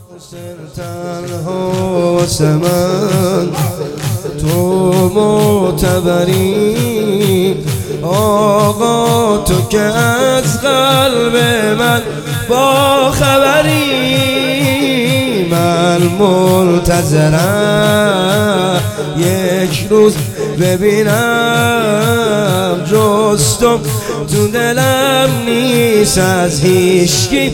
حسین تنها واسه من تو معتبری، آقا تو که از قلب من با خبری. من منتظرم یک روز ببینم جز تو دلم نیست از هیچکی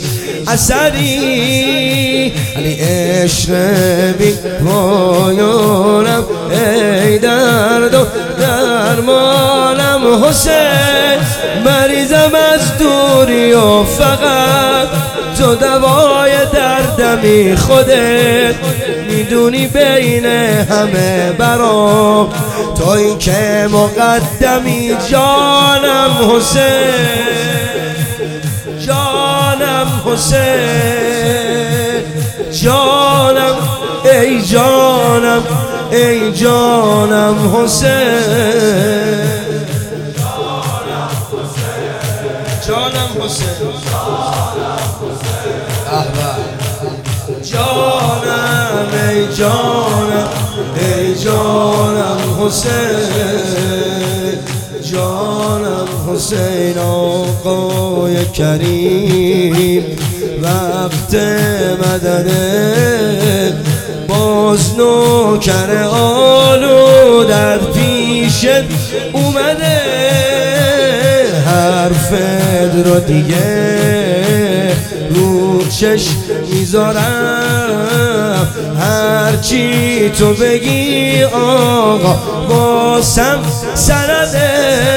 اثری. علی عشق بی پایانم، ای درد و درمانم حسین. مریضم از دوری و فقط تو دوای دردمی. خودت میدونی بین همه برام تویی که مقدمی. جانم حسین، جانم حسین، جانم ای جانم، ای جانم حسین، جانم حسین، جانم ای جانم، ای جانم حسین، جانم حسین. آقای کریم وقت مدده، باز نوکر آلو در پیشت اومده. حرفت رو دیگه رو چشم میذارم، هرچی تو بگی آقا باسم سنده.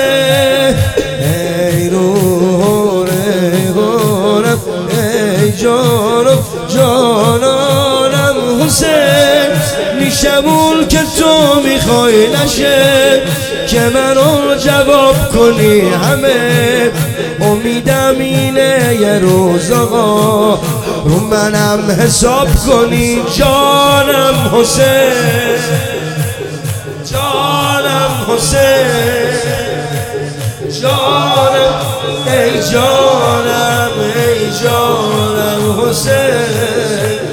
ای روح ریحانم، ای جانم جانانم حسین. میشمون که تو میخوای نشه که منو جواب کنی همه. امیدم اینه یه روز آقا رو منم حساب کنی. جانم حسین، جانم حسین، جانم ای جانم، ای جانم حسین.